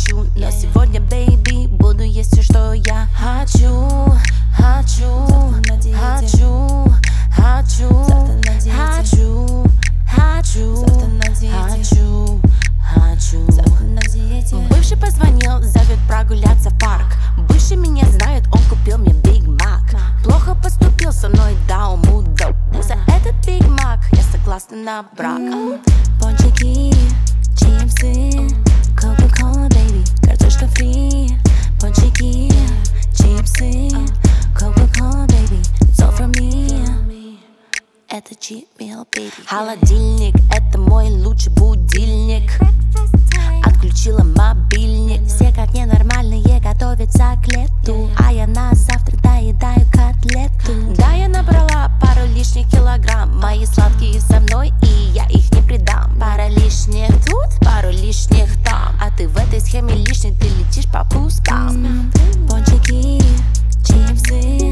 хочу. Но сегодня, бейби, буду есть все, что я хочу. Хочу, хочу, хочу, хочу, хочу, хочу, хочу. Бывший позвонил, зовет прогуляться в парк. Бывший меня знает, он купил мне Биг Мак. Плохо поступил со мной, да, умудал. Но за этот Биг Мак я согласна на брак. Пончики, чипсы, Кока-кола, бейби, картошка фри. Пончики, чипсы, Кока-кола, бейби, it's all from me. Это Gmail, baby. Холодильник, это мой лучший будильник. Отключила мобильник. Все как ненормальные готовятся к лету, а я на завтрак доедаю котлету. Да, я набрала пару лишних килограмм. Мои сладкие со мной, и я их не предам. Пара лишних тут, пару лишних там. А ты в этой схеме лишний, ты летишь по кускам. Пончики, чипсы,